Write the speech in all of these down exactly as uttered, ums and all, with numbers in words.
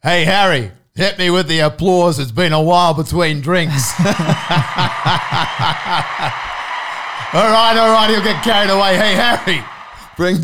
Hey, Harry, hit me with the applause. It's been a while between drinks. all right, all right, he'll get carried away. Hey, Harry, bring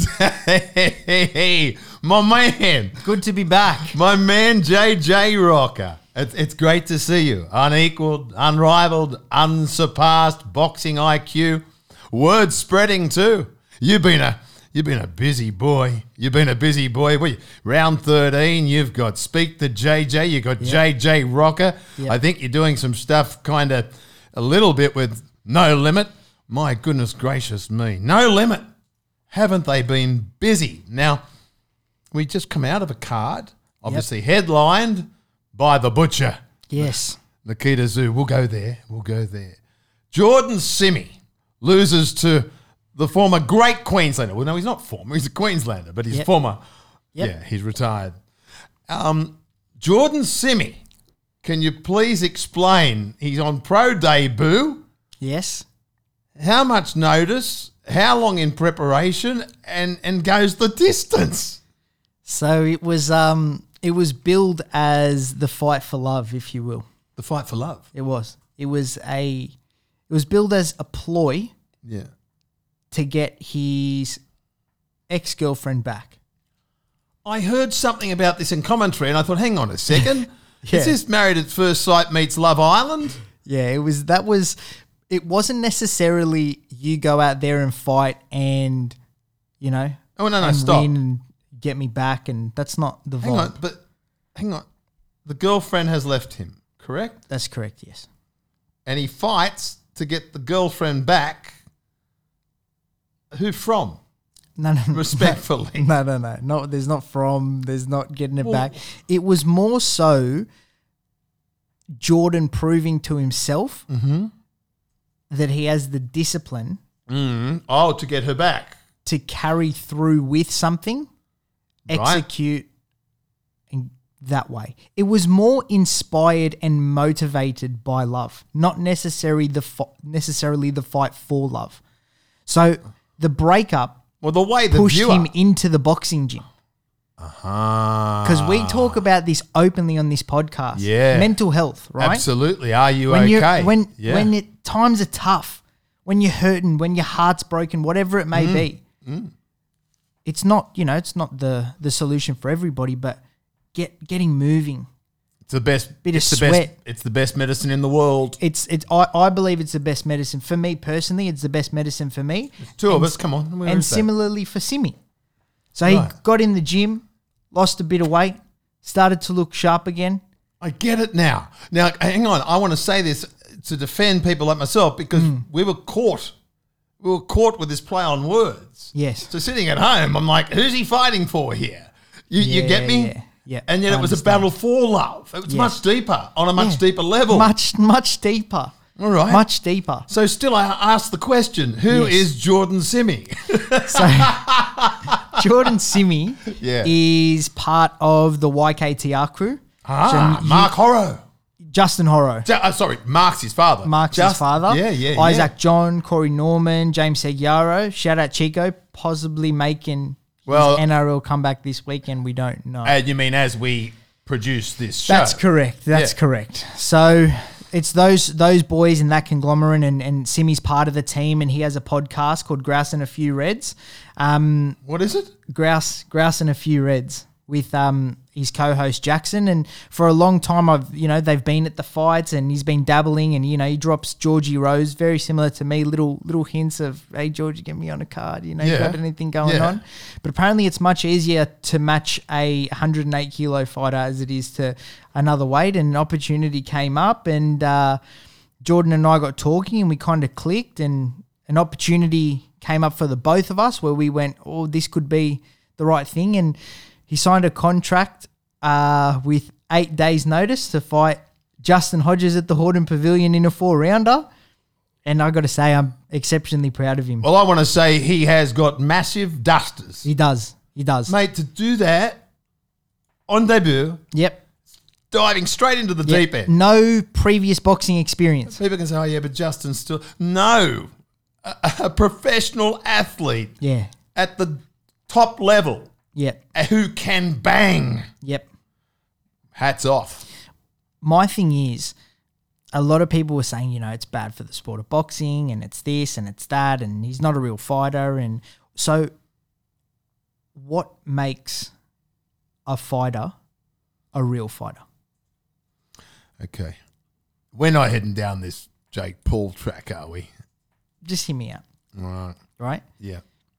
hey, my man. Good to be back. My man, J J Rocker. It's, it's great to see you. Unequaled, unrivaled, unsurpassed boxing I Q. Word spreading too. You've been a you've been a busy boy. You've been a busy boy. We round thirteen. You've got Speak the J J. You got yep. J J Rocker. Yep. I think you're doing some stuff, kind of a little bit with No Limit. My goodness gracious me, No Limit. Haven't they been busy? Now we just come out of a card, obviously yep. headlined by the Butcher. Yes, Nikita Zoo. We'll go there. We'll go there. Jordan Simi loses to the former great Queenslander. Well, no, he's not former. He's a Queenslander, but he's yep. former. Yep. Yeah, he's retired. Um, Jordan Simi, can you please explain? He's on pro debut. Yes. How much notice? How long in preparation? And and goes the distance. So it was um it was billed as the fight for love, if you will. The fight for love. It was. It was a. It was billed as a ploy. Yeah. To get his ex-girlfriend back. I heard something about this in commentary and I thought, hang on a second. yeah. Is this Married at First Sight meets Love Island? Yeah, it was, that was, it wasn't necessarily you go out there and fight and, you know, oh, no, no, and stop. win and get me back, and that's not the vibe. Hang on, but hang on. The girlfriend has left him, correct? That's correct, yes. And he fights to get the girlfriend back. Who from? No, no, respectfully. No, no, no. No, there's not from, there's not getting it well, back. It was more so Jordan proving to himself mm-hmm. that he has the discipline mm-hmm. oh, to get her back. To carry through with something, right. execute in that way. It was more inspired and motivated by love, not necessarily the fo- necessarily the fight for love. So the breakup well, the way the pushed viewer- him into the boxing gym. Uh-huh. Because we talk about this openly on this podcast. Yeah. Mental health, right? Absolutely. Are you when okay? When yeah. when it, times are tough, when you're hurting, when your heart's broken, whatever it may mm. be, mm. it's not, you know, it's not the the solution for everybody, but get getting moving. It's the best bit it's of the sweat. Best, it's the best medicine in the world. It's it's I, I believe it's the best medicine. For me personally, it's the best medicine for me. There's two and, of us, come on. Where and is that? similarly for Simi. So right. he got in the gym, lost a bit of weight, started to look sharp again. I get it now. Now, hang on. I want to say this to defend people like myself because mm. we were caught. We were caught with this play on words. Yes. So sitting at home, I'm like, who's he fighting for here? You, yeah, you get me? Yeah. Yeah, and yet I it was understand. a battle for love. It was yes. much deeper, on a much yeah. deeper level. Much, much deeper. All right. Much deeper. So still I ask the question, who yes. is Jordan Simi? So Jordan Simi yeah. is part of the Y K T R crew. Ah, so Mark Horrow. Justin Horrow. Ju- uh, sorry, Mark's his father. Mark's Just, his father. Yeah, yeah, Isaac yeah. John, Corey Norman, James Seguiaro. Shout out Chico, possibly making well, his N R L comeback this weekend. We don't know. Uh, you mean as we produce this show? That's correct. That's yeah. correct. So it's those those boys in that conglomerate, and, and Simi's part of the team, and he has a podcast called Grouse and a Few Reds. Um, what is it? Grouse, Grouse and a Few Reds with um, his co-host Jackson. And for a long time, I've you know they've been at the fights, and he's been dabbling, and you know he drops Georgie Rose, very similar to me, little little hints of, hey Georgie, get me on a card, you know, yeah. you got anything going yeah. on? But apparently, it's much easier to match a one hundred eight kilo fighter as it is to another weight. And an opportunity came up, and uh, Jordan and I got talking, and we kind of clicked, and an opportunity came up for the both of us where we went, oh, this could be the right thing. And he signed a contract uh, with eight days' notice to fight Justin Hodges at the Hordern Pavilion in a four-rounder. And I got to say, I'm exceptionally proud of him. Well, I want to say he has got massive dusters. He does. He does. Mate, to do that on debut, Yep. diving straight into the yep. deep end. No previous boxing experience. People can say, oh, yeah, but Justin's still... No. A, a professional athlete Yeah. at the top level Yep. who can bang. Yep. hats off. My thing is, a lot of people were saying, you know, it's bad for the sport of boxing and it's this and it's that and he's not a real fighter. And so what makes a fighter a real fighter? Okay. We're not heading down this Jake Paul track, are we? Just hear me out. All right. Right? Yeah.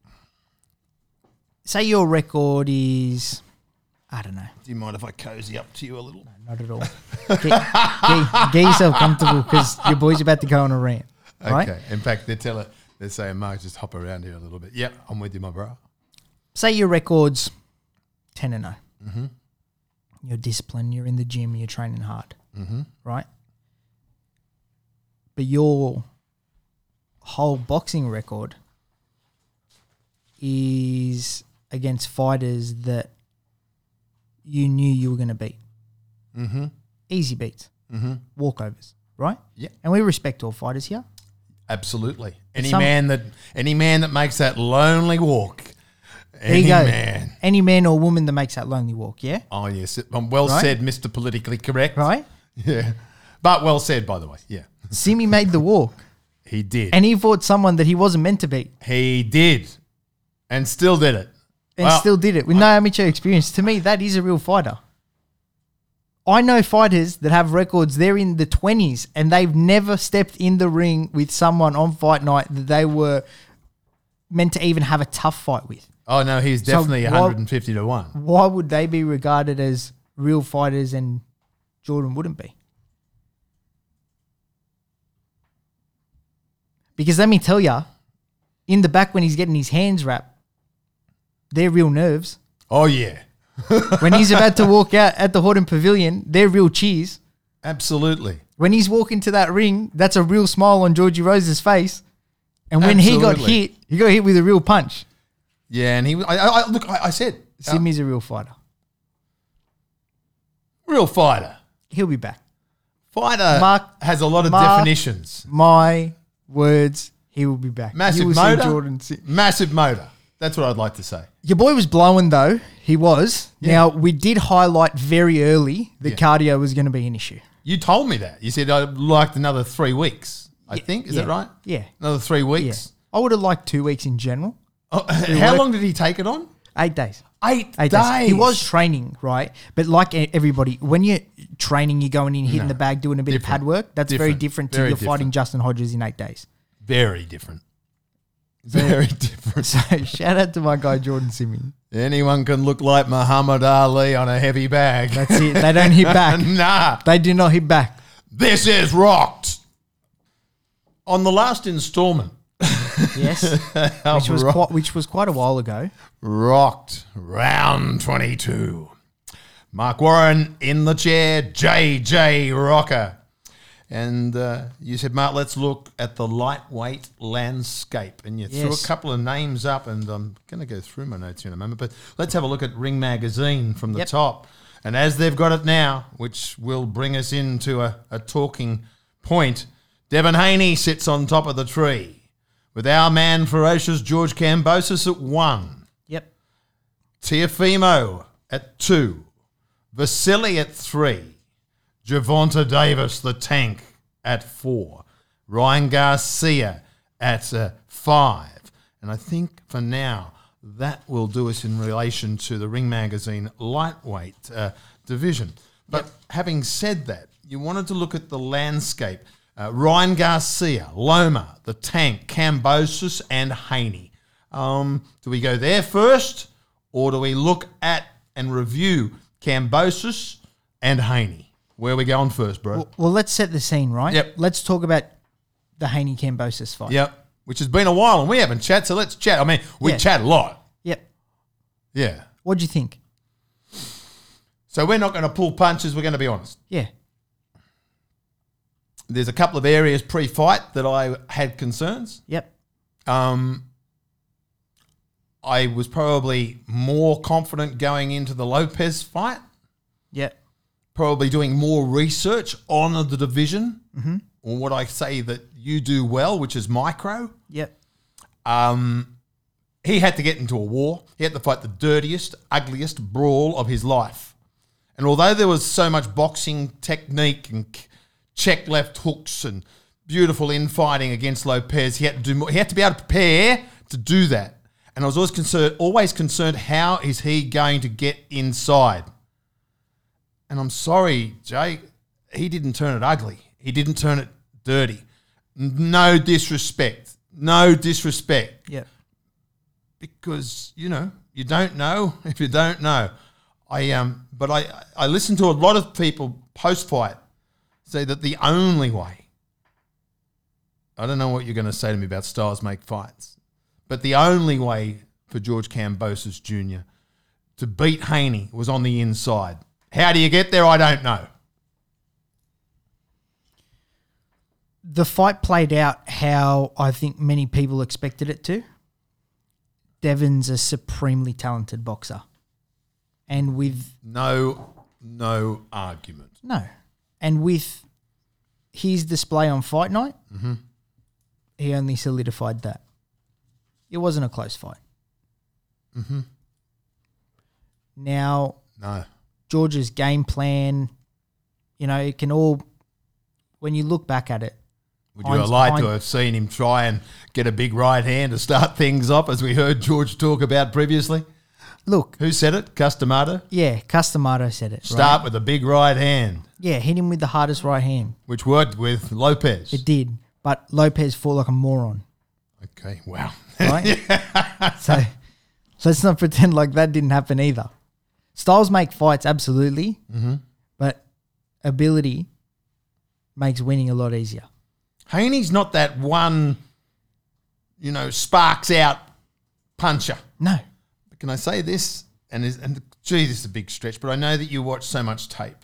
Say your record is, I don't know. Do you mind if I cozy up to you a little? No, not at all. get, get, get yourself comfortable because your boy's about to go on a rant. Right? Okay. In fact, they're telling, they're saying, Mark, just hop around here a little bit. Yep, I'm with you, my bro. Say your record's ten and oh. Mm-hmm. You're disciplined, you're in the gym, you're training hard. Mm-hmm. Right? But your whole boxing record is against fighters that you knew you were going to beat. Mm-hmm. Easy beats. Mm-hmm. Walkovers, right? Yeah. And we respect all fighters here. Absolutely. Any Some- man that any man that makes that lonely walk. There Any you go. man. Any man or woman that makes that lonely walk, yeah? Oh, yes. Um, well Right? said, Mister Politically Correct. Right? Yeah. But well said, by the way. Yeah. Simi made the walk. He did. And he fought someone that he wasn't meant to beat. he did. And still did it. And Well, still did it with no amateur experience. To me, that is a real fighter. I know fighters that have records, they're in the twenties and they've never stepped in the ring with someone on fight night that they were meant to even have a tough fight with. Oh, no, he's So definitely why- one hundred fifty to one. Why would they be regarded as real fighters and Jordan wouldn't be? Because let me tell you, in the back when he's getting his hands wrapped, they're real nerves. Oh, yeah. When he's about to walk out at the Horton Pavilion, they're real cheers. Absolutely. When he's walking to that ring, that's a real smile on Georgie Rose's face. And when he got Absolutely. hit, he got hit with a real punch. Yeah, and he I, I, I- look, I, I said, uh, Simi's a real fighter. real fighter. He'll be back. Fighter Mark- has a lot of Mark- definitions. My words, he will be back. Massive You will see motor. Jordan si- Massive motor. That's what I'd like to say. Your boy was blowing though. He was. Yeah. Now, we did highlight very early that Yeah. cardio was going to be an issue. You told me that. You said I'd liked another three weeks, I think. Is yeah. that right? Yeah. Another three Yeah. weeks. I would have liked two weeks in general. Oh, how long did he take it on? Eight days. Eight, Eight days. days. He was training, right? But like e- everybody, when you're training, you're going in, hitting No. the bag, doing a bit Different. of pad work. That's very Different. different to Very you're fighting different. Justin Hodges in eight days. Very different. Very different. So shout out to my guy Jordan Simi. Anyone can look like Muhammad Ali on a heavy bag. That's it. They don't hit back. Nah. They do not hit back. This is rocked. On the last installment, Yes, which was rock- quite, which was quite a while ago. rocked round twenty-two. Mark Warren in the chair, J J Rocker. And uh, you said, Mark, let's look at the lightweight landscape. And you threw Yes. a couple of names up, and I'm going to go through my notes here in a moment. But let's have a look at Ring Magazine from the Yep. top. And as they've got it now, which will bring us into a, a talking point, Devin Haney sits on top of the tree with our man ferocious George Kambosos at one. Yep. Teofimo at two. Vasily at three. Javonta Davis, the tank, at four. Ryan Garcia at uh, five. And I think for now, that will do us in relation to the Ring Magazine lightweight uh, division. But having said that, you wanted to look at the landscape. Uh, Ryan Garcia, Loma, the tank, Kambosos, and Haney. Um, do we go there first, or do we look at and review Kambosos and Haney? Where are we going first, bro? Well, well, let's set the scene, right? Yep. Let's talk about the Haney Kambosos fight. Yep. Which has been a while, and we haven't chat, so let's chat. I mean, we Yeah. chat a lot. Yep. Yeah. What'd you think? So we're not going to pull punches. We're going to be honest. Yeah. There's a couple of areas pre-fight that I had concerns. Yep. Um, I was probably more confident going into the Lopez fight. Yep. Probably doing more research on the division, mm-hmm. or what I say that you do well, which is micro. Yep. Um, he had to get into a war. He had to fight the dirtiest, ugliest brawl of his life. And although there was so much boxing technique and check left hooks and beautiful infighting against Lopez, he had to do more. He had to be able to prepare to do that. And I was always concerned, always concerned, how is he going to get inside? And I'm sorry, Jay, he didn't turn it ugly. He didn't turn it dirty. No disrespect. No disrespect. Yeah. Because, you know, you don't know if you don't know. I um, But I, I listened to a lot of people post-fight say that the only way, I don't know what you're going to say to me about styles make fights, but the only way for George Kambosos Junior to beat Haney was on the inside. How do you get there? I don't know. The fight played out how I think many people expected it to. Devon's a supremely talented boxer. And with... No, no argument. No. And with his display on fight night, mm-hmm. he only solidified that. It wasn't a close fight. Mm-hmm. Now, no. George's game plan, you know, it can all... When you look back at it, would you have liked to have seen him try and get a big right hand to start things off, as we heard George talk about previously? Look. Who said it? Customato? Yeah, Customato said it. Start right? with a big right hand. Yeah, hit him with the hardest right hand. Which worked with Lopez. It did, but Lopez fought like a moron. Okay, wow. Right? So let's not pretend like that didn't happen either. Styles make fights, absolutely, mm-hmm. but ability makes winning a lot easier. Haney's not that one, you know, sparks out puncher. No. But can I say this? And, is, and gee, this is a big stretch, but I know that you watch so much tape.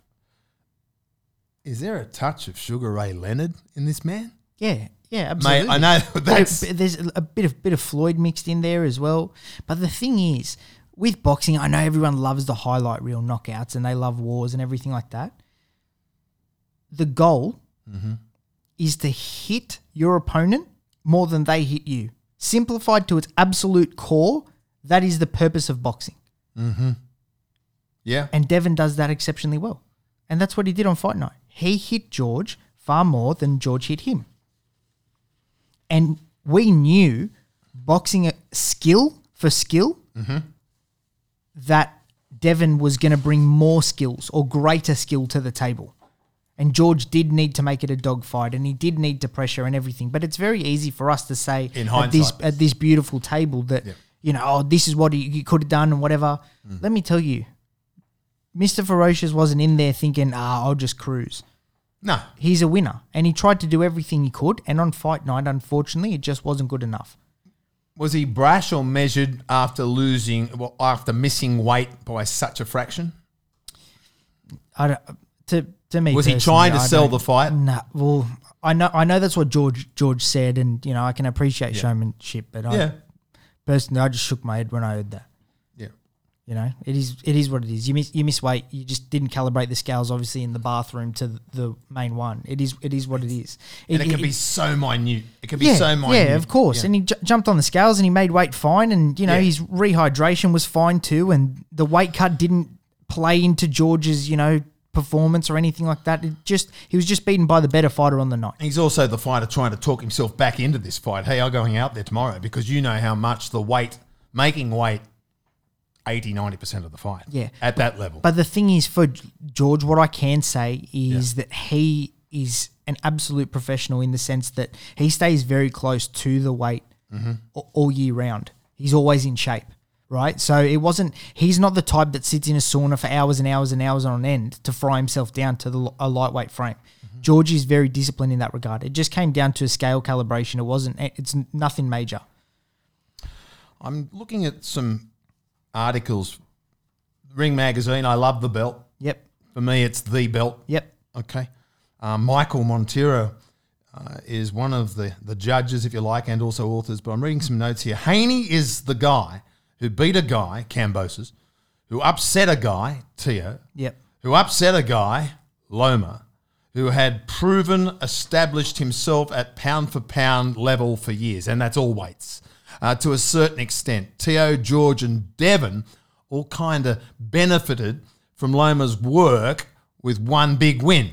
Is there a touch of Sugar Ray Leonard in this man? Yeah, yeah, absolutely. Mate, I know that's... There's a bit of bit of Floyd mixed in there as well. But the thing is, with boxing, I know everyone loves the highlight reel knockouts and they love wars and everything like that. The goal... Mm-hmm. is to hit your opponent more than they hit you. Simplified to its absolute core, that is the purpose of boxing. Mm-hmm. Yeah. And Devon does that exceptionally well. And that's what he did on fight night. He hit George far more than George hit him. And we knew, boxing skill for skill, mm-hmm. that Devon was going to bring more skills or greater skill to the table. And George did need to make it a dogfight, and he did need to pressure and everything. But it's very easy for us to say in at this hindsight, at this beautiful table that, yeah. you know, oh, this is what he, he could have done and whatever. Mm. Let me tell you, Mister Ferocious wasn't in there thinking, ah, I'll just cruise. No. He's a winner, and he tried to do everything he could. And on fight night, unfortunately, it just wasn't good enough. Was he brash or measured after losing, well, after missing weight by such a fraction? I don't... To, to me, was he trying to I sell the fight? No. Nah, well, I know, I know that's what George George said, and you know I can appreciate yeah. showmanship, but yeah. I personally I just shook my head when I heard that. Yeah, you know it is it is what it is. You miss you miss weight. You just didn't calibrate the scales, obviously, in the bathroom to the main one. It is it is what it is. It, and it, it can it, be so minute. It can be yeah, so minute. Yeah, of course. Yeah. And he j- jumped on the scales and he made weight fine, and you know yeah. his rehydration was fine too, and the weight cut didn't play into George's, you know, performance or anything like that. It just he was just beaten by the better fighter on the night. He's also the fighter trying to talk himself back into this fight. Hey, I'm going out there tomorrow because you know how much the weight, making weight, eighty, ninety percent of the fight. Yeah. At that level. But the thing is, for George, what I can say is yeah. that he is an absolute professional in the sense that he stays very close to the weight mm-hmm. all year round. He's always in shape. Right, so it wasn't. He's not the type that sits in a sauna for hours and hours and hours on end to fry himself down to the, a lightweight frame. Mm-hmm. George is very disciplined in that regard. It just came down to a scale calibration. It wasn't. It's nothing major. I'm looking at some articles. Ring Magazine. I love the belt. Yep. For me, it's the belt. Yep. Okay. Uh, Michael Montero uh, is one of the the judges, if you like, and also authors. But I'm reading some notes here. Haney is the guy who beat a guy, Kambosos, who upset a guy, Teo, yep. who upset a guy, Loma, who had proven, established himself at pound-for-pound level for years, and that's all weights, uh, to a certain extent. Teo, George and Devon all kind of benefited from Loma's work with one big win.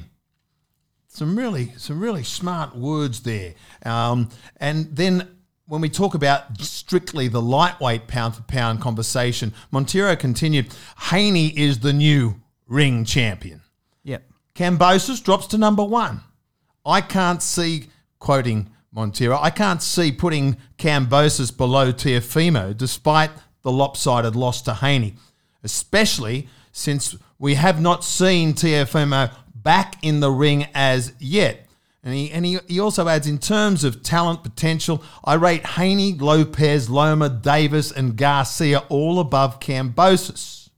Some really, some really smart words there. Um, and then when we talk about strictly the lightweight pound-for-pound conversation, Montero continued, Haney is the new ring champion. Yep. Kambosos drops to number one. I can't see, quoting Montero, I can't see putting Kambosos below Teofimo despite the lopsided loss to Haney, especially since we have not seen Teofimo back in the ring as yet. And he and he, he also adds, in terms of talent potential, I rate Haney, Lopez, Loma, Davis and Garcia all above Kambosos.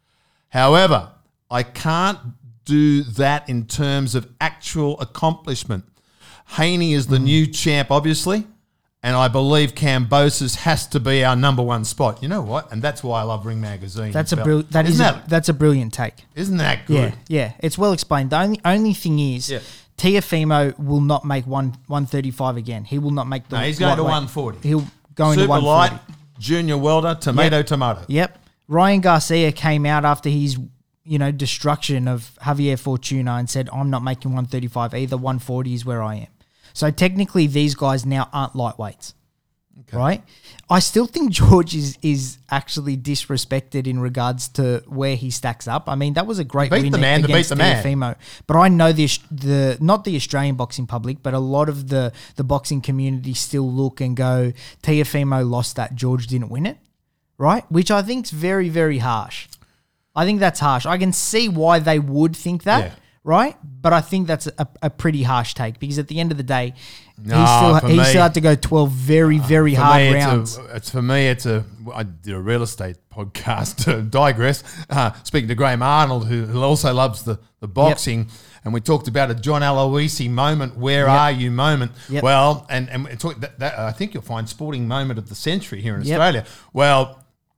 However, I can't do that in terms of actual accomplishment. Haney is the mm. new champ, obviously, and I believe Kambosos has to be our number one spot. You know what? And that's why I love Ring Magazine. That's a brill- that is that, a, that's a brilliant take. Isn't that good? Yeah, yeah. It's well explained. The only only thing is, yeah. Teofimo will not make one one thirty five again. He will not make the. No, he's going to one forty. He'll go into one forty. Super light, junior welter, tomato, yep. tomato. Yep. Ryan Garcia came out after his, you know, destruction of Javier Fortuna and said, "I'm not making one thirty five either. one forty is where I am." So technically, these guys now aren't lightweights. Okay. Right? I still think George is is actually disrespected in regards to where he stacks up. I mean, that was a great beat win the man against to beat the Teofimo. Man. But I know the the not the Australian boxing public, but a lot of the, the boxing community still look and go, Teofimo lost that, George didn't win it. Right? Which I think is very, very harsh. I think that's harsh. I can see why they would think that. Yeah. Right? But I think that's a, a pretty harsh take because at the end of the day, no, he still, he me, still had to go twelve very, very hard me, rounds. It's, a, it's for me, it's a, I did a real estate podcast to digress, uh, speaking to Graham Arnold, who, who also loves the, the boxing, yep. and we talked about a John Aloisi moment, where yep. are you moment. Yep. Well, and, and it took that, that, I think you'll find sporting moment of the century here in yep. Australia. Well,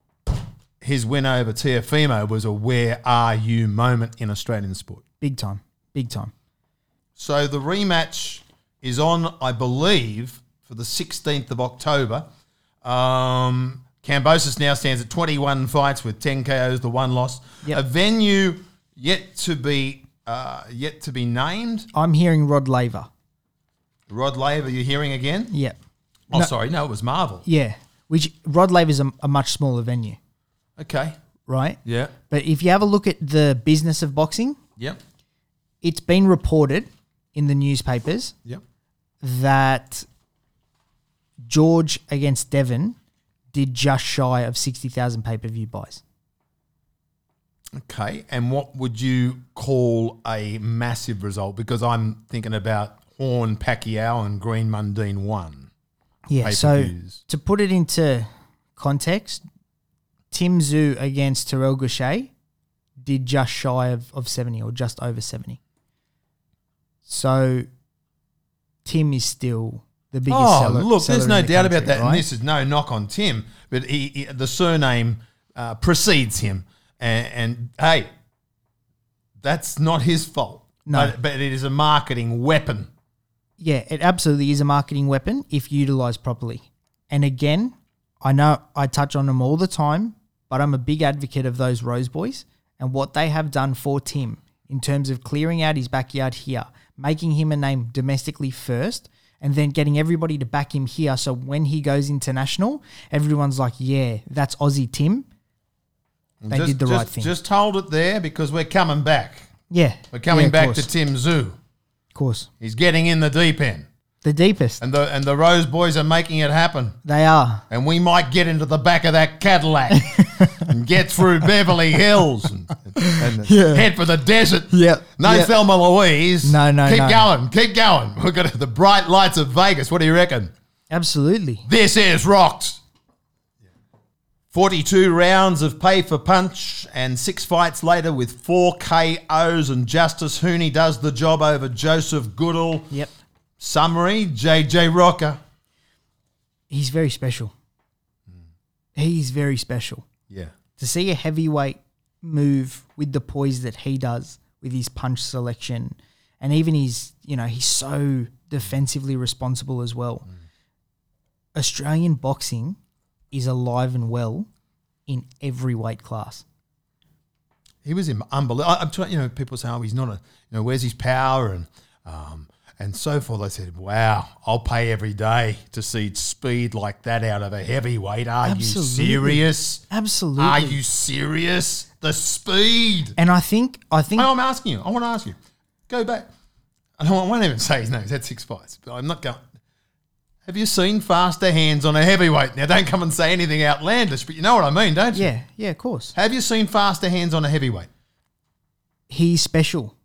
his win over Teofimo was a where are you moment in Australian sport. Big time. Big time. So the rematch is on, I believe, for the sixteenth of October. Um, Kambosos now stands at twenty-one fights with ten K Os, the one loss. Yep. A venue yet to be uh, yet to be named. I'm hearing Rod Laver. Rod Laver, you're hearing again? Yep. Oh, no, sorry. No, it was Marvel. Yeah. Which Rod Laver is a, a much smaller venue. Okay. Right? Yeah. But if you have a look at the business of boxing, yep. it's been reported in the newspapers yep. that George against Devon did just shy of sixty thousand pay-per-view buys. Okay. And what would you call a massive result? Because I'm thinking about Horn, Pacquiao and Green Mundine one. Yeah, so to put it into context, Tim Tszyu against Terrell Gausha did just shy of, of seventy or just over seventy. So Tim is still the biggest oh, seller. look, seller there's no the doubt country, about that. right? And this is no knock on Tim, but he, he, the surname uh, precedes him. And, and hey, that's not his fault. No. But, but it is a marketing weapon. Yeah, it absolutely is a marketing weapon if utilised properly. And again, I know I touch on them all the time, but I'm a big advocate of those Rose Boys and what they have done for Tim in terms of clearing out his backyard here, making him a name domestically first, and then getting everybody to back him here. So when he goes international, everyone's like, yeah, that's Aussie Tim. They just, did the just, right thing. Just hold it there because we're coming back. Yeah. We're coming yeah, back course. to Tim Tszyu. Of course. He's getting in the deep end. The deepest. And the and the Rose Boys are making it happen. They are. And we might get into the back of that Cadillac and get through Beverly Hills and, and yeah. head for the desert. Yep. No yep. Thelma Louise. No, no, keep no. going. Keep going. We've got the bright lights of Vegas. What do you reckon? Absolutely. This is rocked. forty-two rounds of pay for punch and six fights later with four K Os, and Justice Hooney does the job over Joseph Goodall. Yep. Summary, J J Rocker. He's very special. Mm. He's very special. Yeah. To see a heavyweight move with the poise that he does with his punch selection, and even his, you know, he's so defensively responsible as well. Mm. Australian boxing is alive and well in every weight class. he was unbelievable. I'm trying, you know, people say, oh, he's not a, you know, where's his power and um, and so forth. I said, wow, I'll pay every day to see speed like that out of a heavyweight. Are Absolutely. you serious? Absolutely. Are you serious? The speed. And I think, I think, No, I'm asking you. I want to ask you. Go back. I, don't, I won't even say his name. He's had six fights. But I'm not going. Have you seen faster hands on a heavyweight? Now, don't come and say anything outlandish, but you know what I mean, don't you? yeah, yeah, of course. Have you seen faster hands on a heavyweight? He's special.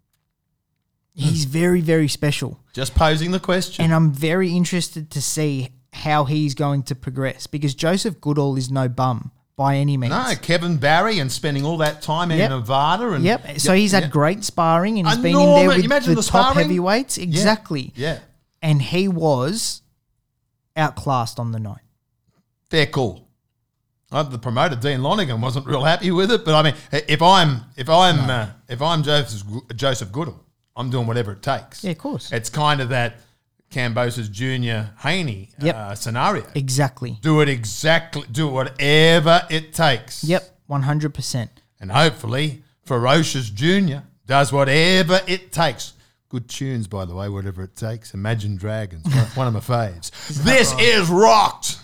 He's very, very special. Just posing the question. And I'm very interested to see how he's going to progress because Joseph Goodall is no bum by any means. No, Kevin Barry and spending all that time Yep. in Nevada. And Yep. So he's had yep. great sparring and he's been in Enormous. there with Imagine the, the top sparring. heavyweights. Yeah. Exactly. Yeah. And he was outclassed on the night. Fair call. Uh, the promoter Dean Lonigan wasn't real happy with it, but I mean, if I'm if I'm no. uh, if I'm Joseph Joseph Goodall, I'm doing whatever it takes. Yeah, of course. It's kind of that Kambosos Junior Haney Yep. uh, scenario. Exactly. Do it exactly. Do whatever it takes. Yep. one hundred percent. And hopefully, Ferocious Junior does whatever it takes. Good tunes, by the way, whatever it takes. Imagine Dragons, one, one of my faves. This right? is Rocked.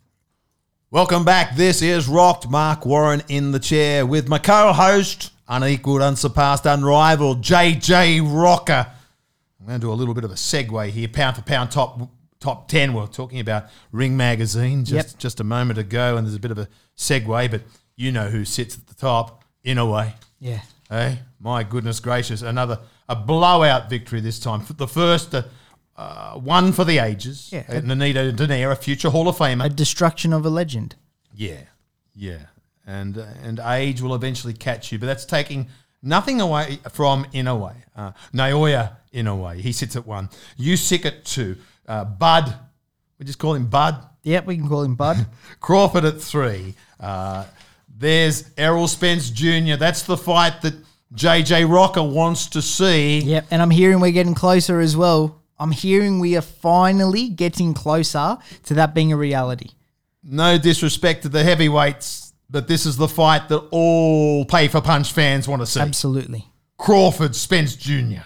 Welcome back. This is Rocked. Mark Warren in the chair with my co-host, unequaled, unsurpassed, unrivaled, J J Rocker. I'm going to do a little bit of a segue here. Pound for pound top top ten. We we're talking about Ring Magazine just, Yep. just a moment ago, and there's a bit of a segue, but you know who sits at the top, in a way. Yeah. Hey, my goodness gracious, another a blowout victory this time. The first uh, uh, one for the ages. Yeah. Uh, Nonito Donaire, a future Hall of Famer. A destruction of a legend. Yeah, yeah. And uh, and age will eventually catch you, but that's taking nothing away from Inoue. Uh, Naoya Inoue, he sits at one. Usyk at two. Uh, Bud, we just call him Bud. Yep, we can call him Bud. Crawford at three. Uh, there's Errol Spence Junior That's the fight that J J Rocker wants to see. Yep, and I'm hearing we're getting closer as well. I'm hearing we are finally getting closer to that being a reality. No disrespect to the heavyweights, but this is the fight that all pay-for-punch fans want to see. Absolutely. Crawford Spence Junior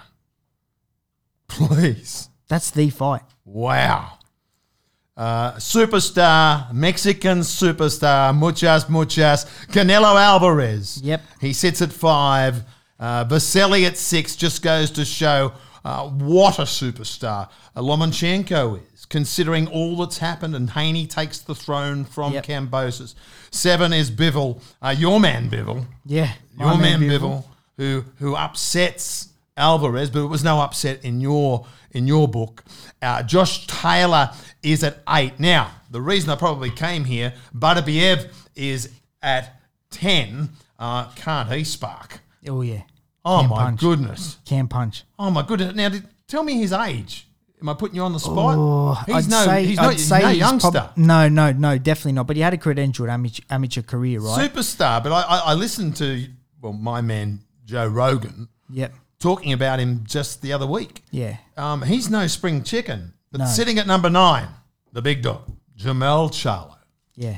Please. That's the fight. Wow. Uh, superstar, Mexican superstar, muchas, muchas, Canelo Alvarez. Yep. He sits at five. Uh, Vasily at six just goes to show uh, what a superstar uh, Lomachenko is, considering all that's happened, and Haney takes the throne from Yep. Kambosos. Seven is Bivol, uh, your man Bivol. Yeah. Your my man, Bivol. Bivol, who who upsets Alvarez, but it was no upset in your in your book. Uh, Josh Taylor is at eight. Now, the reason I probably came here, Butterbiev is at ten. Uh, can't he spark? Oh, yeah. Oh, Can my punch. goodness. Can punch. Oh, my goodness. Now, did, tell me his age. Am I putting you on the spot? Oh, he's I'd no, say, he's I'd not, he's say no he's youngster. prob- no, no, no, definitely not. But he had a credentialed amateur, amateur career, right? Superstar. But I, I, I listened to, well, my man Joe Rogan Yep. talking about him just the other week. Yeah. Um, he's no spring chicken. But No. sitting at number nine, the big dog, Jamel Charlo. Yeah.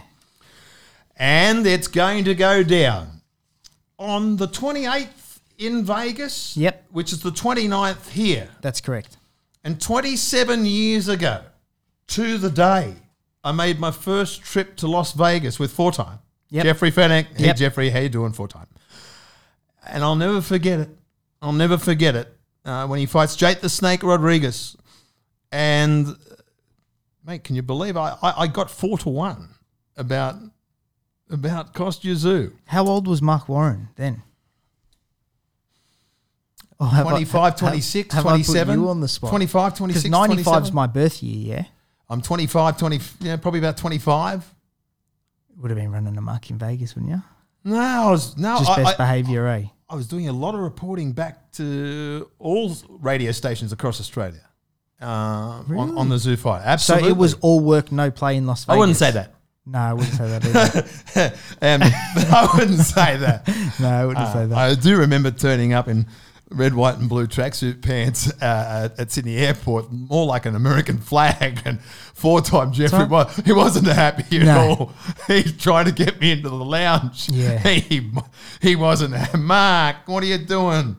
And it's going to go down on the twenty-eighth in Vegas. Yep. Which is the twenty-ninth here. That's correct. And twenty-seven years ago, to the day, I made my first trip to Las Vegas with Four Time. Yep. Jeffrey Fennick. Hey, Yep. Jeffrey, how you doing, Four Time? And I'll never forget it. I'll never forget it uh, when he fights Jake the Snake Rodriguez. And, uh, mate, can you believe I, I, I got four to one about, about Kostya How old was Mark Warren then? Oh, have I- twenty-five, have- twenty-six, have I put twenty-seven. you on the spot? twenty-five, twenty-six, Because ninety-five is twenty-seven. my birth year, yeah? I'm twenty-five, twenty, yeah, probably about twenty-five. Would have been running amok in Vegas, wouldn't you? No, I was no, Just I, best I, behaviour, eh? I was doing a lot of reporting back to all radio stations across Australia uh, on, on the Zoo fight. So Absolutely. it was all work, no play in Las Vegas. I wouldn't say that. No, I wouldn't say that either. um, I wouldn't say that. no, I wouldn't say that. I do remember turning up in red, white, and blue tracksuit pants uh, at Sydney Airport, more like an American flag. And four-time Jeffrey, Right. was, he wasn't happy at No. all. He's trying to get me into the lounge. Yeah. He, he wasn't. Mark, what are you doing?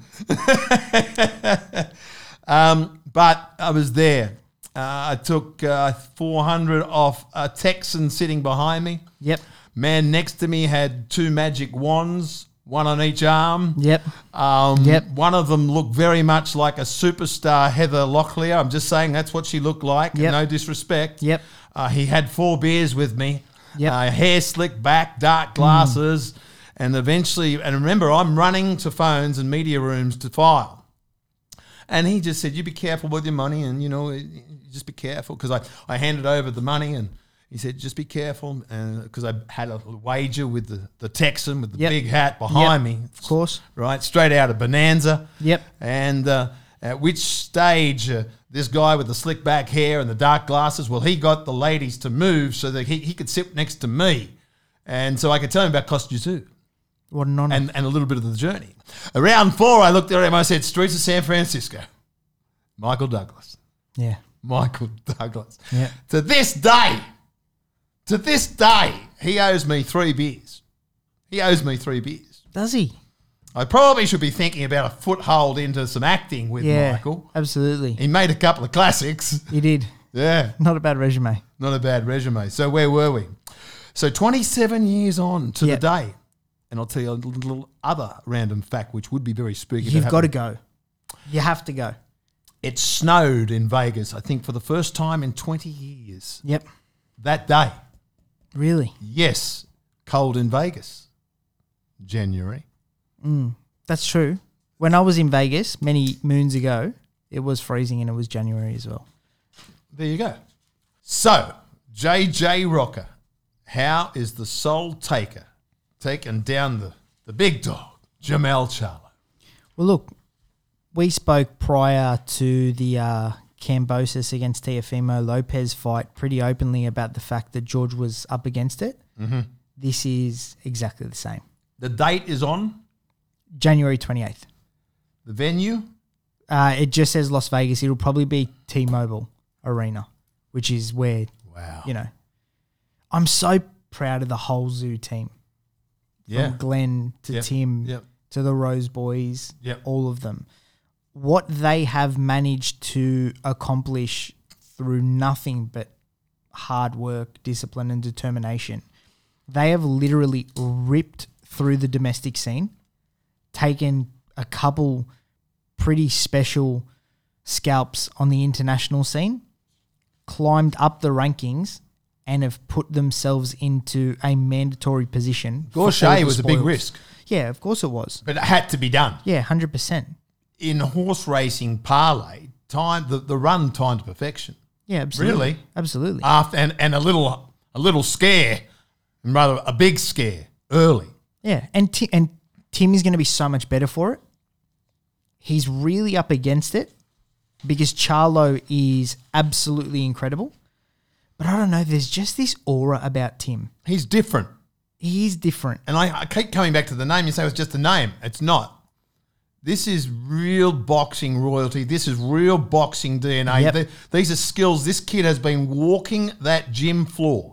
um, but I was there. Uh, I took uh, four hundred off a Texan sitting behind me. Yep. Man next to me had two magic wands, one on each arm. Yep. Um, Yep. One of them looked very much like a superstar Heather Locklear. I'm just saying that's what she looked like. Yep. No disrespect. Yep. Uh, he had four beers with me. Yep. Uh, hair slicked back, dark glasses. And eventually, and remember, I'm running to phones and media rooms to file. And he just said, you be careful with your money and, you know, just be careful. Because I, I handed over the money and he said, just be careful. And because I had a wager with the, the Texan with the Yep. big hat behind Yep. me. Of course. Right, straight out of Bonanza. Yep. And uh, at which stage uh, this guy with the slick back hair and the dark glasses, well, he got the ladies to move so that he, he could sit next to me. And so I could tell him about Cost You Two. What an honor. And, and a little bit of the journey. Around four, I looked at him and I said, Streets of San Francisco. Michael Douglas. yeah. Michael Douglas. Yeah. To this day, to this day, he owes me three beers. He owes me three beers. Does he? I probably should be thinking about a foothold into some acting with Yeah. Michael. Absolutely. He made a couple of classics. He did. Yeah, Not a bad resume. not a bad resume. So where were we? So twenty-seven years on to Yep. the day. And I'll tell you a little other random fact, which would be very spooky. You've but got to happened. go. You have to go. It snowed in Vegas, I think, for the first time in twenty years. Yep. That day. Really? Yes, cold in Vegas. January. That's true. When I was in Vegas many moons ago, it was freezing and it was January as well. There you go. So, J J Rocker, how is the Soul Taker taking down the, the big dog, Jamel Charlo? Well, look, we spoke prior to the uh, Cambosis against Teofimo Lopez fight pretty openly about the fact that George was up against it. Mm-hmm. This is exactly the same. The date is on. January twenty-eighth. The venue. Uh, it just says Las Vegas. It'll probably be T-Mobile Arena, which is where, Wow. you know, I'm so proud of the whole Zoo team. Yeah. From Glenn to Yep. Tim Yep. to the Rose Boys, Yep. all of them. What they have managed to accomplish through nothing but hard work, discipline, and determination. They have literally ripped through the domestic scene, taken a couple pretty special scalps on the international scene, climbed up the rankings, and have put themselves into a mandatory position. for all Gaucher the was a big spoils. risk, Yeah, of course it was. but it had to be done. Yeah, one hundred percent. In horse racing parlay, time the, the run time to perfection. Yeah, absolutely. Really? Absolutely. After and, and a little a little scare, and rather a big scare early. Yeah, and Ti- and Tim is going to be so much better for it. He's really up against it because Charlo is absolutely incredible. But I don't know, there's just this aura about Tim. He's different. He's different. And I, I keep coming back to the name. You say it's just a name. It's not. This is real boxing royalty. This is real boxing D N A. Yep. The- these are skills. This kid has been walking that gym floor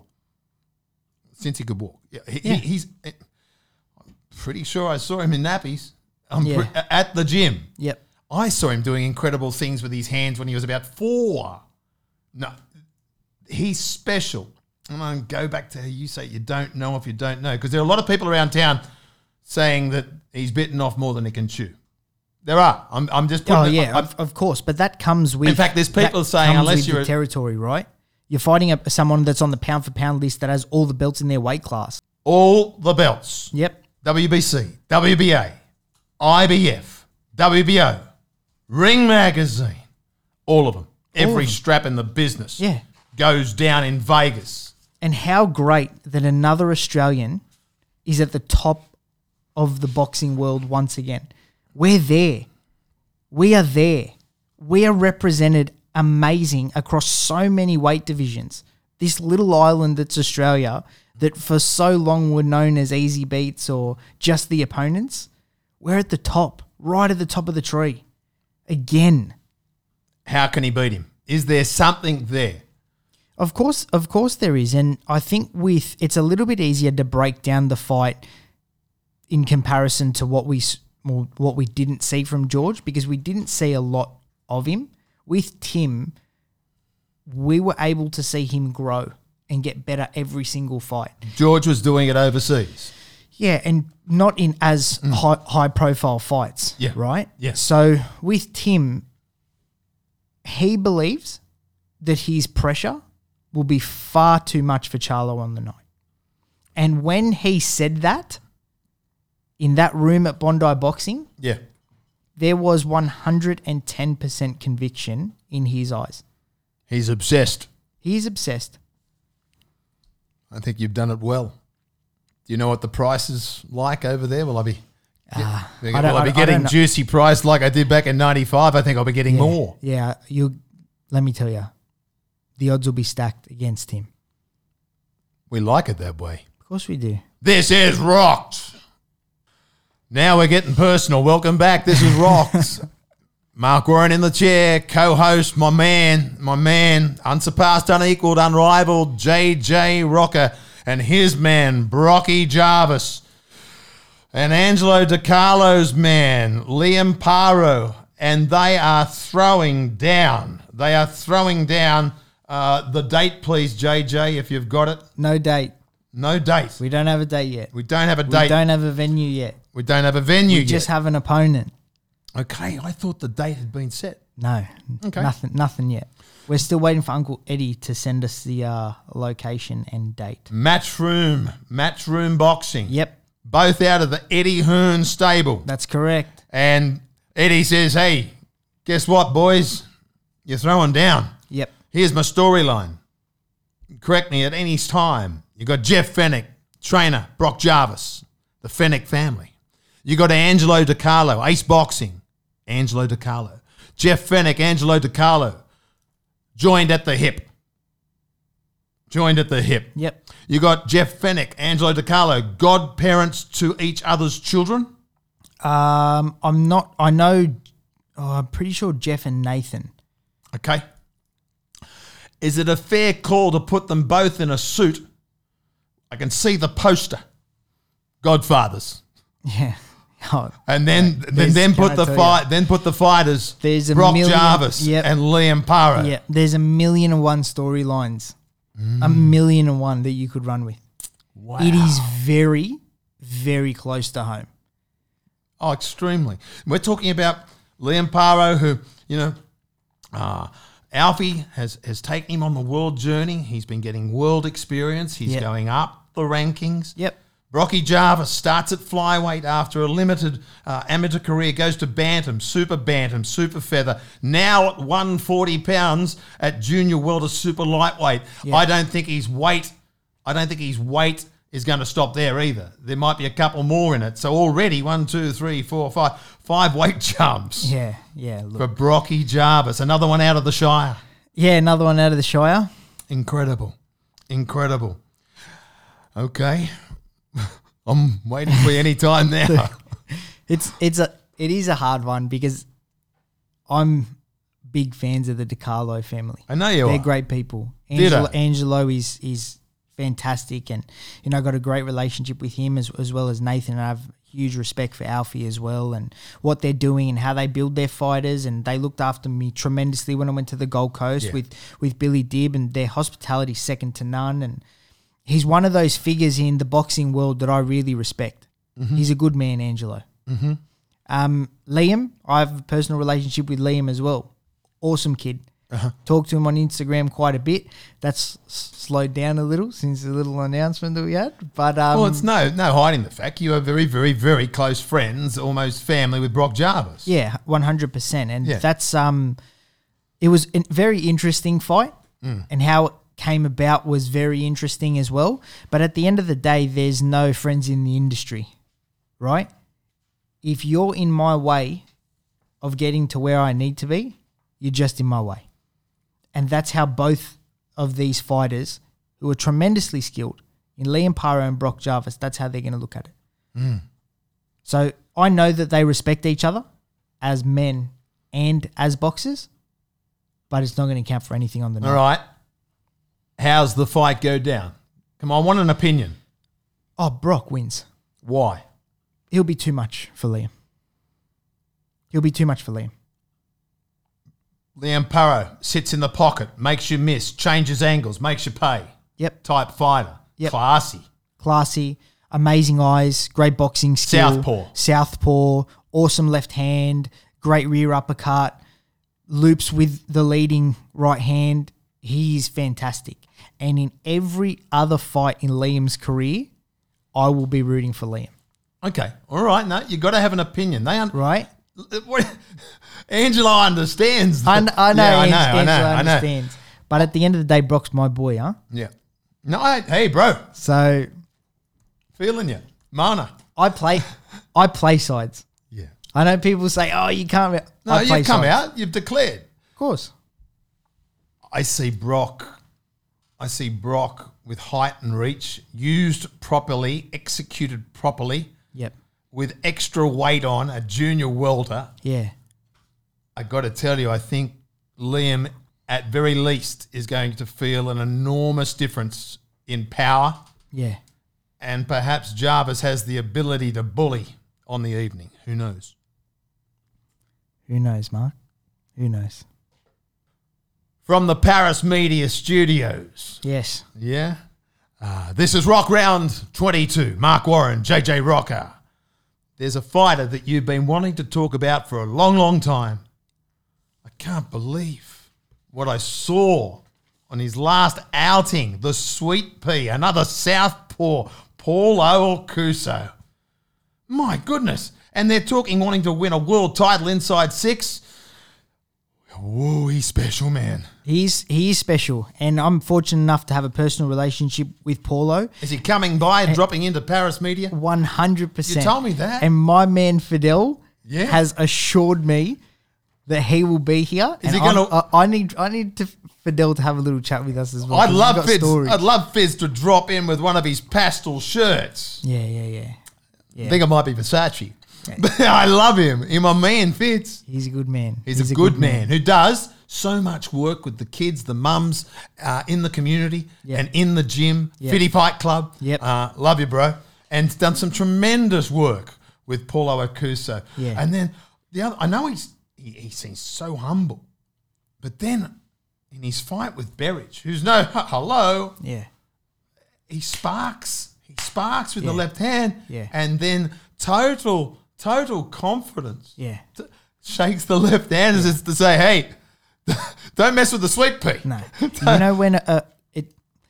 since he could walk. Yeah, he, Yeah. He, he's. I'm pretty sure I saw him in nappies. I'm Yeah. pre- at the gym. Yep. I saw him doing incredible things with his hands when he was about four. No, he's special. And I go back to how you say you don't know if you don't know, because there are a lot of people around town saying that he's bitten off more than he can chew. There are. I'm, I'm just putting Oh it- yeah, I- of, of course. But that comes with. In fact, there's people that saying comes unless with you're the a- territory, right? You're fighting a, someone that's on the pound for pound list that has all the belts in their weight class. all the belts. Yep. W B C, W B A, I B F, W B O, Ring Magazine, all of them. Every of them. strap in the business Yeah. goes down in Vegas. And how great that another Australian is at the top of the boxing world once again. We're there. We are there. We are represented amazing across so many weight divisions. This little island that's Australia, that for so long were known as easy beats or just the opponents, we're at the top right at the top of the tree. Again. How can he beat him? Is there something there? Of course, of course there is. And I think with it's a little bit easier to break down the fight in comparison to what we s- well, what we didn't see from George, because we didn't see a lot of him. With Tim, we were able to see him grow and get better every single fight. George was doing it overseas. Yeah, and not in as high, high profile fights, Yeah. right? Yeah. So with Tim, he believes that his pressure will be far too much for Charlo on the night. And when he said that in that room at Bondi Boxing, Yeah. there was one hundred ten percent conviction in his eyes. He's obsessed. He's obsessed. I think you've done it well. Do you know what the price is like over there? Will I be, Uh, will I don't- I I be don't- I getting don't know. juicy price like I did back in ninety-five? I think I'll be getting Yeah, more. Yeah, you. Let me tell you, the odds will be stacked against him. We like it that way. Of course we do. This is Rocks. Now we're getting personal. Welcome back. This is Rocks. Mark Warren in the chair, co-host, my man, my man, unsurpassed, unequaled, unrivaled, J J Rocker, and his man, Brocky Jarvis, and Angelo DiCarlo's man, Liam Paro, and they are throwing down. They are throwing down. Uh, the date, please, J J, if you've got it. No date. No date. We don't have a date yet. We don't have a We date. don't have a venue yet. We don't have a venue We yet. just have an opponent. Okay, I thought the date had been set. No, Okay. nothing, nothing yet. We're still waiting for Uncle Eddie to send us the uh, location and date. Matchroom, Matchroom Boxing. Yep, Both out of the Eddie Hearn stable. that's correct. And Eddie says, hey, guess what, boys? You're throwing down. Yep, Here's my storyline. Correct me at any time. You got Jeff Fennick, trainer, Brock Jarvis, the Fennick family. You got Angelo DiCarlo, Ace Boxing, Angelo DiCarlo. Jeff Fennick, Angelo DiCarlo, joined at the hip. Joined at the hip. yep. You got Jeff Fennick, Angelo DiCarlo, godparents to each other's children. Um, I'm not. I know. Oh, I'm pretty sure Jeff and Nathan. Okay. Is it a fair call to put them both in a suit? I can see the poster. Godfathers. Yeah. Oh, And then then, There's- then can put I the tell fight then put the fighters There's a Brock million- Jarvis yep. and Liam Paro. yeah. There's a million and one storylines. Mm. A million and one that you could run with. Wow. It is very, very close to home. Oh, extremely. We're talking about Liam Paro, who, you know, uh, Alfie has, has taken him on the world journey. He's been getting world experience. He's Yep. going up the rankings. Yep. Brocky Jarvis starts at flyweight after a limited uh, amateur career, goes to bantam, super bantam, super feather. Now at one hundred forty pounds at junior welter, super lightweight. Yeah. I don't think his weight. I don't think his weight is going to stop there either. There might be a couple more in it. So already one, two, three, four, five, five weight jumps Yeah. Yeah. Look. for Brocky Jarvis. Another one out of the Shire. Yeah. Another one out of the Shire. Incredible, incredible. Okay. I'm waiting for you any time now. It's it's a it is a hard one because I'm big fans of the DiCarlo family. I know you They're are. great people. Ditto. Angelo, Angelo is is fantastic, and you know, got a great relationship with him as as well as Nathan. And I have huge respect for Alfie as well, and what they're doing and how they build their fighters. And they looked after me tremendously when I went to the Gold Coast Yeah. with with Billy Dibb, and their hospitality second to none. And he's one of those figures in the boxing world that I really respect. Mm-hmm. He's a good man, Angelo. Mm-hmm. Um, Liam, I have a personal relationship with Liam as well. Awesome kid. Uh-huh. Talk to him on Instagram quite a bit. That's s- slowed down a little since the little announcement that we had. But um, Well, it's no no hiding the fact you are very, very, very close friends, almost family with Brock Jarvis. yeah, one hundred percent. And Yeah. that's um, it was a very interesting fight, Mm. and how it came about was very interesting as well. But at the end of the day, there's no friends in the industry, right? If you're in my way of getting to where I need to be, you're just in my way. And that's how both of these fighters, who are tremendously skilled, in Liam Paro and Brock Jarvis, that's how they're going to look at it. Mm. So I know that they respect each other. as men and as boxers, but it's not going to count for anything on the night. All right. How's the fight go down? Come on, I want an opinion. Oh, Brock wins. Why? He'll be too much for Liam. He'll be too much for Liam. Liam Paro sits in the pocket, makes you miss, changes angles, makes you pay. Yep. Type fighter. Yep. Classy. Classy, amazing eyes, great boxing skill. Southpaw. Southpaw, awesome left hand, great rear uppercut, loops with the leading right hand. He is fantastic. And in every other fight in Liam's career, I will be rooting for Liam. Okay. All right. No, you got to have an opinion. They un- Right? What? Angelo understands. I, kn- I know, Yeah, I Ang- know, I Angela know, I know. understands. But at the end of the day, Brock's my boy, huh? Yeah. No, I, hey, bro. So Feeling you. Mana. I play I play sides. Yeah. I know people say, oh, you can't. No, I play you've come sides. out. You've declared. Of course. I see Brock. I see Brock with height and reach, used properly, executed properly, Yep. with extra weight on, a junior welter. Yeah. I got to tell you, I think Liam, at very least, is going to feel an enormous difference in power, Yeah. and perhaps Jarvis has the ability to bully on the evening. Who knows? Who knows, Mark? Who knows? From the Paris Media Studios. Yes. Yeah. Uh, this is Rock Round twenty-two. Mark Warren, J J Rocker. There's a fighter that you've been wanting to talk about for a long, long time. I can't believe what I saw on his last outing. The Sweet Pea, another southpaw, Paulo Alcuso. My goodness. And they're talking wanting to win a world title inside six. Whoa, he's special, man. He's he is special, and I'm fortunate enough to have a personal relationship with Paulo. Is he coming by and dropping into Paris Media? one hundred percent. You told me that. And my man Fidel Yeah. has assured me that he will be here. Is and he gonna- I'm- I, I need I need to Fidel to have a little chat with us as well. I'd 'cause he's love got Fizz. stories. I'd love Fizz to drop in with one of his pastel shirts. Yeah, yeah, yeah. Yeah. I think it might be Versace. But I love him. He's my man, Fitz. He's a good man. He's, a, good, man, who does so much work with the kids, the mums, uh, in the community Yep. and in the gym, Yep. Fitty Fight Club. Yep. Uh, love you, bro. And done some tremendous work with Paulo Alcuso. Yeah. And then the other, I know he's he, he seems so humble, but then in his fight with Berridge, who's no hello, Yeah. he sparks. He sparks with Yeah. the left hand. Yeah. And then total, total confidence. Yeah. T- shakes the left hand as it's to say, hey, don't mess with the Sweet Pea. No. You know when uh, it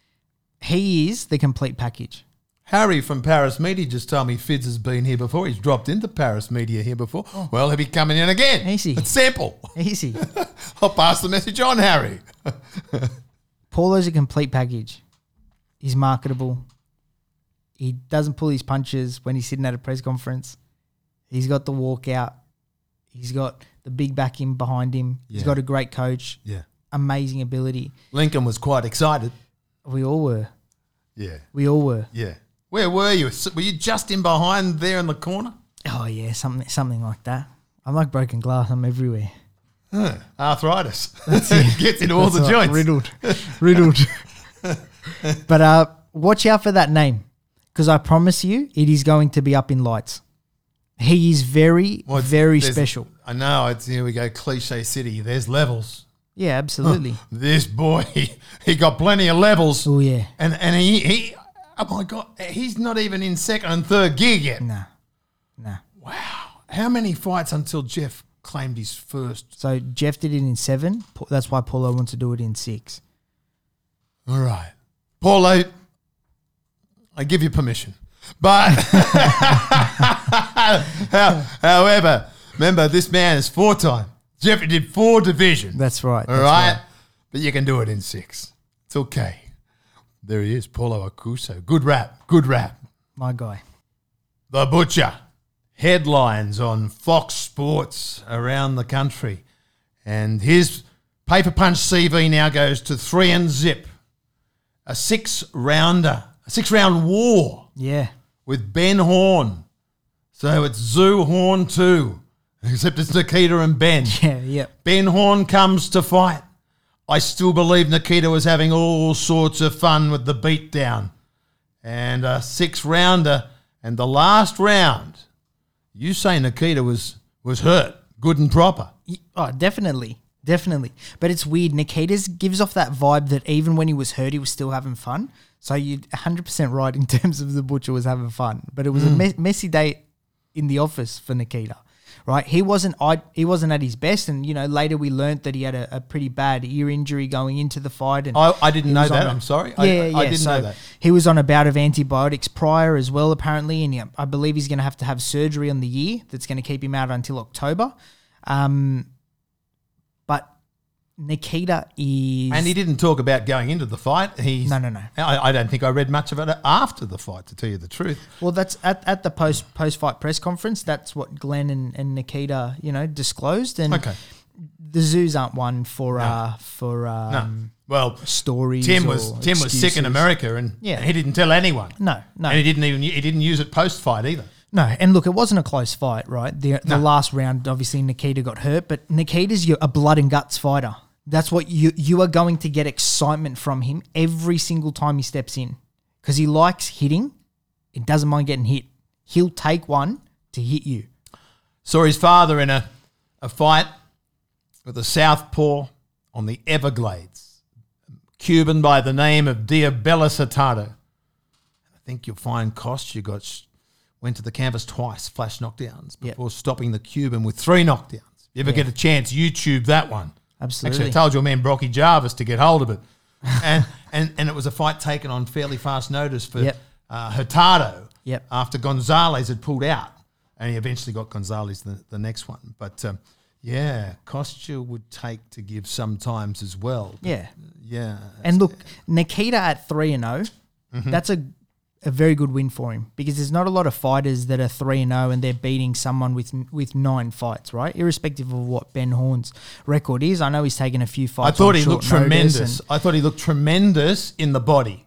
he is the complete package. Harry from Paris Media just told me Fidz has been here before. He's dropped into Paris Media here before. Well, he'll be coming in again. Easy. It's simple. Easy. I'll pass the message on, Harry. Paulo's a complete package. He's marketable. He doesn't pull his punches when he's sitting at a press conference. He's got the walkout. He's got the big backing behind him. He's Yeah. got a great coach. Yeah. Amazing ability. Lincoln was quite excited. We all were. Yeah. We all were. Yeah. Where were you? Were you just in behind there in the corner? Oh yeah, something something like that. I'm like broken glass. I'm everywhere. Huh. Arthritis. It gets into all That's the right, joints. riddled, riddled. But uh, watch out for that name, because I promise you, it is going to be up in lights. He is very, Well, it's- very there's- special. I know. It's here we go. Cliche city. There's levels. Yeah, absolutely. This boy, he, he got plenty of levels. Oh yeah. And and he, he, oh my God, he's not even in second and third gear yet. Nah, nah. Wow. How many fights until Jeff claimed his first? So Jeff did it in seven. Pa- That's why Paulo wants to do it in six. All right. Paulo, I give you permission. But, however, remember, this man is four-time. Jeffrey did four divisions. That's right. All that's right? But you can do it in six. It's okay. There he is, Paulo Alcuso. Good rap. Good rap. My guy. The Butcher. Headlines on Fox Sports around the country. And his paper punch C V now goes to three and zip. A six-rounder. A six-round war Yeah. with Ben Horn. So it's Zoo Horn two except it's Nikita and Ben. Yeah, yeah. Ben Horn comes to fight. I still believe Nikita was having all sorts of fun with the beatdown. And a six-rounder, and the last round, you say Nikita was was hurt, good and proper. Oh, definitely. Definitely. But it's weird. Nikita's gives off that vibe that even when he was hurt, he was still having fun. So you're one hundred percent right in terms of the Butcher was having fun. But it was mm. a me- messy day in the office for Nikita, right? He wasn't I, he wasn't at his best. And, you know, later we learnt that he had a, a pretty bad ear injury going into the fight. And I, I didn't know that. A, I'm sorry. Yeah, I, yeah. I didn't so know that. He was on a bout of antibiotics prior as well, apparently. And yeah, I believe he's going to have to have surgery on the ear that's going to keep him out until October. Um, but Nikita is... And he didn't talk about going into the fight. He's, no, no, no. I, I don't think I read much of it after the fight, to tell you the truth. Well, that's at, at the post, post-fight press conference. That's what Glenn and, and Nikita, you know, disclosed. And okay. the zoos aren't one for... No. Uh, for um, no. Well, stories Tim was Tim excuses. was sick in America, and yeah. he didn't tell anyone. No, no. And he didn't even he didn't use it post-fight either. No, and look, it wasn't a close fight, right? The the No. last round, obviously, Nikita got hurt, but Nikita's your, a blood and guts fighter. That's what you you are going to get excitement from him every single time he steps in because he likes hitting. He doesn't mind getting hit. He'll take one to hit you. Saw his father in a, a fight with a southpaw on the Everglades, Cuban by the name of Diabella Hurtado. I think you'll find Kost, you got went to the canvas twice, flash knockdowns, before yep. stopping the Cuban with three knockdowns. You ever yeah. get a chance, YouTube that one. Absolutely. Actually, I told your man Brocky Jarvis to get hold of it. and, and and it was a fight taken on fairly fast notice for yep. uh, Hurtado yep. after Gonzalez had pulled out. And he eventually got Gonzalez the, the next one. But, um, yeah, Kostya would take to give sometimes as well. But, yeah. Yeah. And look, Nikita at three and oh, mm-hmm. that's a a very good win for him because there's not a lot of fighters that are three and oh and they're beating someone with with nine fights, right? Irrespective of what Ben Horn's record is. I know he's taken a few fights. I thought on he short looked tremendous. and- I thought he looked tremendous in the body.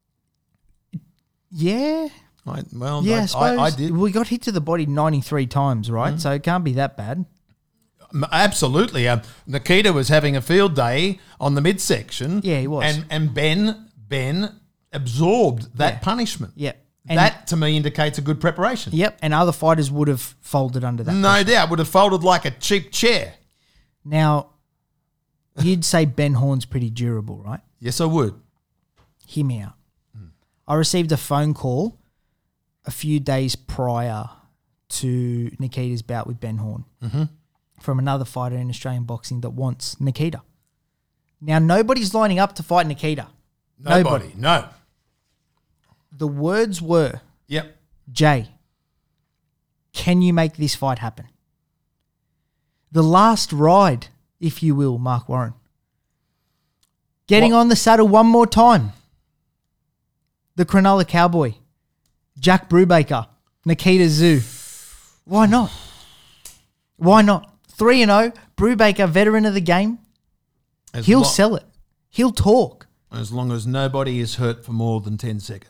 Yeah. I, well, yeah, I, I, suppose I, I did. We got hit to the body ninety-three times, right? Mm-hmm. So it can't be that bad. Absolutely. Um, Nikita was having a field day on the midsection. Yeah, he was. And and Ben Ben absorbed that yeah. punishment. Yep. And that to me indicates a good preparation. Yep. And other fighters would have folded under that. No pressure. doubt. Would have folded like a cheap chair. Now, you'd say Ben Horn's pretty durable, right? Yes, I would. Hear me out. Hmm. I received a phone call a few days prior to Nikita's bout with Ben Horn mm-hmm. from another fighter in Australian boxing that wants Nikita. Now, nobody's lining up to fight Nikita. Nobody. Nobody. No. The words were, yep. Jay, can you make this fight happen? The last ride, if you will, Mark Warren. Getting what? on the saddle one more time. The Cronulla Cowboy, Jack Brubaker, Nikita Tszyu. Why not? Why not? three and oh, Brubaker, veteran of the game. As He'll lo- sell it. He'll talk. As long as nobody is hurt for more than ten seconds.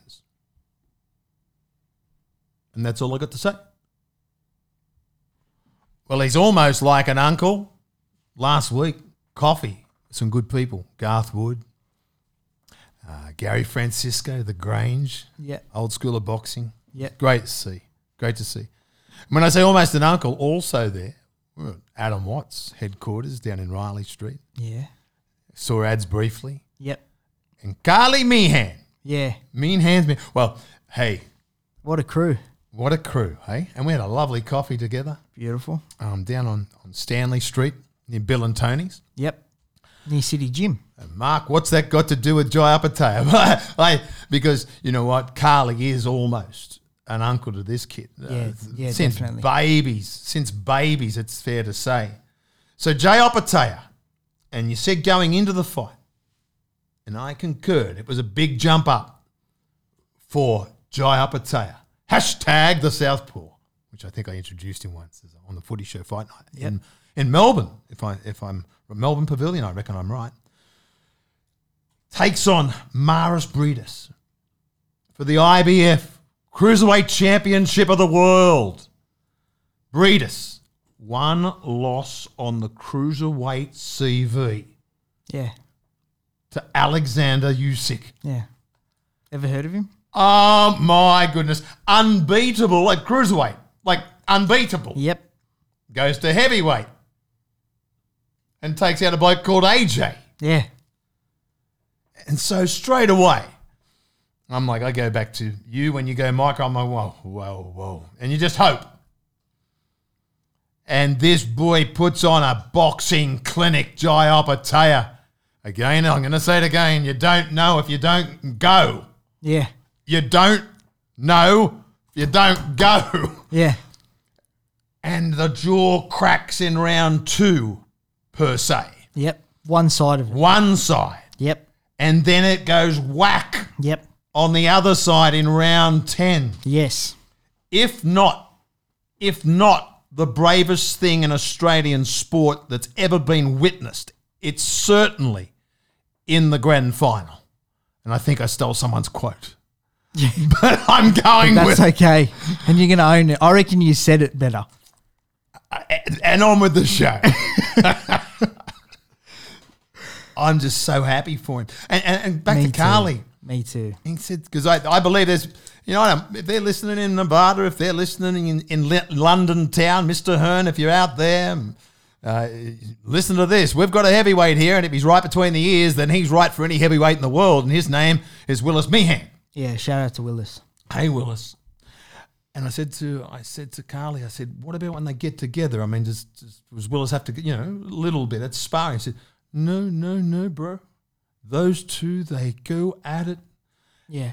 And that's all I got to say. Well, he's almost like an uncle. Last week, coffee, some good people. Garth Wood, uh, Gary Francisco, The Grange. Yeah. Old school of boxing. Yeah. Great to see. Great to see. When I say almost an uncle, also there, Adam Watts, headquarters down in Riley Street. Yeah. Saw ads briefly. Yep. And Carly Meehan. Yeah. Meehan's me. Well, hey. What a crew. What a crew, hey? And we had a lovely coffee together. Beautiful. Um, down on, on Stanley Street near Bill and Tony's. Yep. Near City Gym. And Mark, what's that got to do with Jai Apateo? I, because, you know what, Carly is almost an uncle to this kid. Yeah, uh, yeah, since definitely. babies, since babies, it's fair to say. So Jai Apateo, and you said going into the fight, and I concurred, it was a big jump up for Jai Apateo. Hashtag the Southpaw, which I think I introduced him once on the Footy Show Fight Night yep. in, in Melbourne. If I if I'm Melbourne Pavilion, I reckon I'm right. Takes on Maris Breedis for the I B F Cruiserweight Championship of the World. Breedis, one loss on the cruiserweight C V Yeah. to Alexander Usyk. Yeah. Ever heard of him? Oh, my goodness. Unbeatable at cruiserweight. Like, unbeatable. Yep. Goes to heavyweight and takes out a bloke called A J. Yeah. And so straight away, I'm like, I go back to you when you go, Mike, I'm like, whoa, whoa, whoa. And you just hope. And this boy puts on a boxing clinic, Jai Opetaia. Again, I'm going to say it again. You don't know if you don't go. Yeah. You don't know if you don't go. Yeah. And the jaw cracks in round two, per se. Yep. One side of it. One side. Yep. And then it goes whack Yep. on the other side in round ten. Yes. If not, if not the bravest thing in Australian sport that's ever been witnessed, it's certainly in the grand final. And I think I stole someone's quote. Yeah. But I'm going That's with okay. And you're going to own it. I reckon you said it better. and on with the show. I'm just so happy for him. And, and, and back Me to too. Carly. Me too. He said, because I, I believe there's, you know, if they're listening in Nevada, if they're listening in, in Le- London town, Mister Hearn, if you're out there, uh, listen to this. We've got a heavyweight here, and if he's right between the ears, then he's right for any heavyweight in the world, and his name is Willis Meehan. Yeah, shout out to Willis. Hey, Willis. And I said to I said to Carly, I said, what about when they get together? I mean, does, does, does Willis have to, you know, a little bit, that's sparring. He said, no, no, no, bro. Those two, they go at it. Yeah.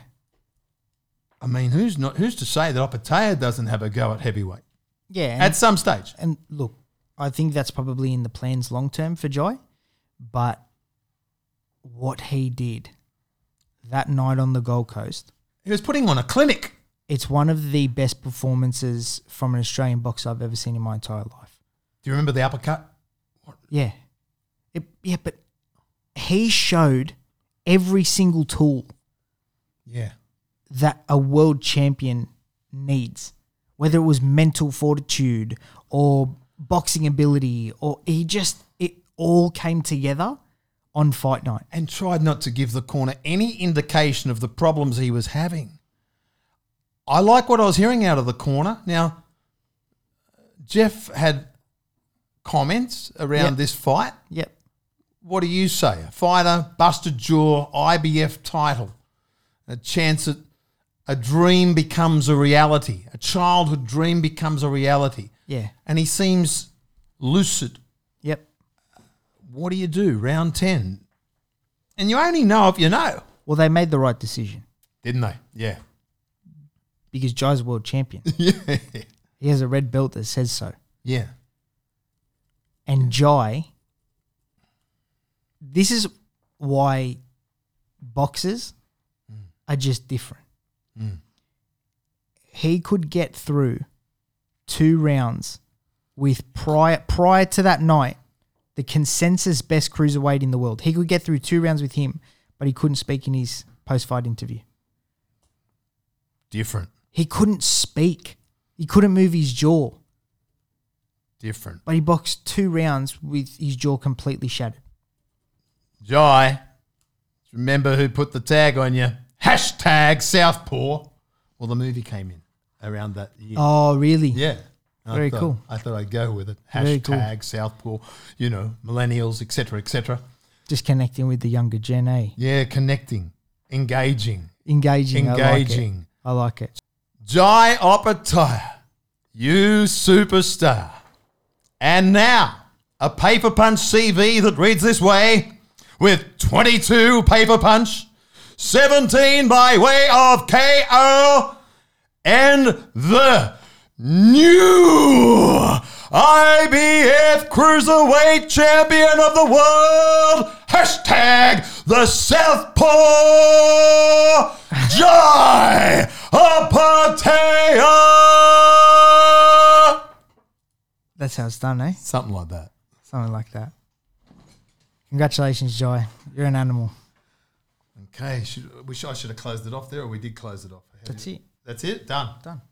I mean, who's not? Who's to say that Opetaia doesn't have a go at heavyweight Yeah. And, at some stage? and look, I think that's probably in the plans long term for Jai. But what he did that night on the Gold Coast, He was putting on a clinic. it's one of the best performances from an Australian boxer I've ever seen in my entire life. Do you remember the uppercut? Yeah. It, yeah, but he showed every single tool Yeah. that a world champion needs, whether it was mental fortitude or boxing ability, or he just, it all came together on fight night. And tried not to give the corner any indication of the problems he was having. I like what I was hearing out of the corner. Now, Jeff had comments around Yep. this fight. Yep. What do you say? A fighter, busted jaw, I B F title, a chance at a dream becomes a reality. A childhood dream becomes a reality. Yeah. And he seems lucid. Yep. What do you do? Round ten. And you only know if you know. Well, they made the right decision Didn't they? Yeah. because Jai's a world champion. Yeah. He has a red belt that says so. Yeah. And Jai, this is why boxers Mm. are just different. Mm. He could get through two rounds with prior prior to that night, the consensus best cruiserweight in the world. He could get through two rounds with him, but he couldn't speak in his post-fight interview. Different. He couldn't speak. He couldn't move his jaw. Different. But he boxed two rounds with his jaw completely shattered. Jai, remember who put the tag on you? Hashtag Southpaw. Well, the movie came in around that year. Oh, really? Yeah. I Very thought- cool. I thought I'd go with it. Very cool. Hashtag Southpaw, you know, millennials, et cetera, et cetera. Just connecting with the younger Gen A. Yeah, connecting, engaging, Engaging. engaging. I like it. I like it. Jai Opetaia, you superstar. And now, a paper punch C V that reads this way, with twenty-two paper punch, seventeen by way of K O, and the new I B F Cruiserweight Champion of the World, hashtag the Southpaw, Jai Opetaia. That's how it's done, eh? Something like that. Something like that. Congratulations, Jai. You're an animal. Okay, should, we should, I should have closed it off there, or we did close it off. That's it. That's it? Done. Done.